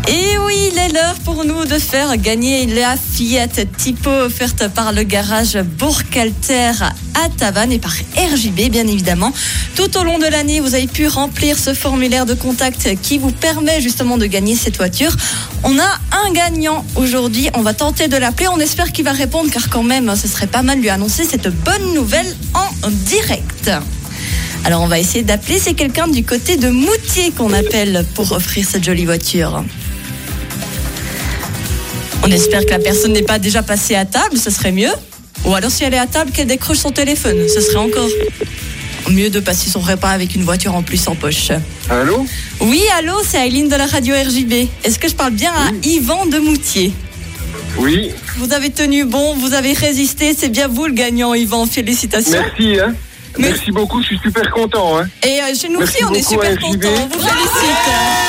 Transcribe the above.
Et oui, il est l'heure pour nous de faire gagner la Fiat Tipo offerte par le garage Bourg-Alter à Tavannes et par RJB, bien évidemment. Tout au long de l'année, vous avez pu remplir ce formulaire de contact qui vous permet justement de gagner cette voiture. On a un gagnant aujourd'hui, on va tenter de l'appeler. On espère qu'il va répondre car quand même, ce serait pas mal de lui annoncer cette bonne nouvelle en direct. Alors on va essayer d'appeler, c'est quelqu'un du côté de Moutier qu'on appelle pour offrir cette jolie voiture. On espère que la personne n'est pas déjà passée à table, ce serait mieux. Ou alors si elle est à table, qu'elle décroche son téléphone, ce serait encore mieux de passer son repas avec une voiture en plus en poche. Allô ? Oui, allô, c'est Aileen de la radio RJB. Est-ce que je parle bien à Yvan de Moutier ? Oui. Vous avez tenu bon, vous avez résisté, c'est bien vous le gagnant, Yvan, félicitations. Merci, hein. Merci beaucoup, je suis super content, hein. Et chez nous aussi, on est super contents, on vous félicite.